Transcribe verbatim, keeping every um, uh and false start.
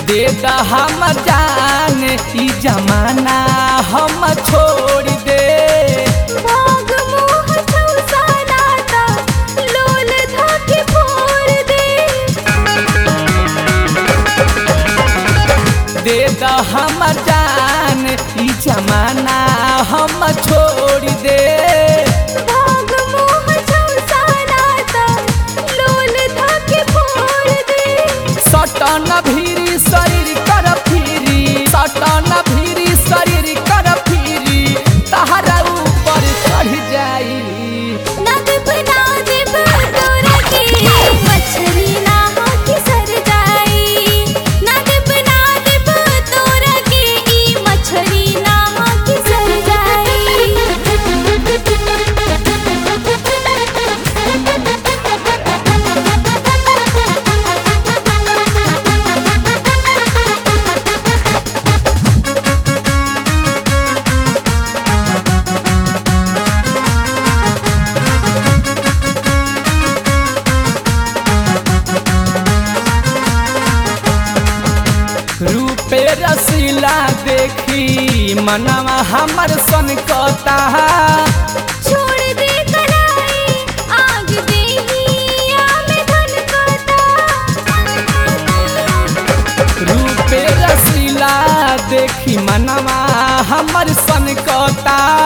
दे द हम जान ई जमाना हम छोड़ दे। भाग मोह सौसानाता लोल धाके फोड़ दे। दे द हम जान ई जमाना हम छोड़ दे। भाग मोह सौसानाता लोल धाके फोड़ दे। सटन भीरी शरीर कर फिरी, सटन भीरी शरीर कर फिरी, तहरा ऊपर चढ़ जाई। ना देब ना देब तोरा के मछली ना हाथी सर जाई। ना देब ना देब तोरा के ई मछली ना हाथी सर जाई। रूपे रसीला देखी मनवा हमर सनकता। छोड़ दे कलाई आग देहिया में धनकता। रूपे रसीला देखी मनवा हमर सनकता।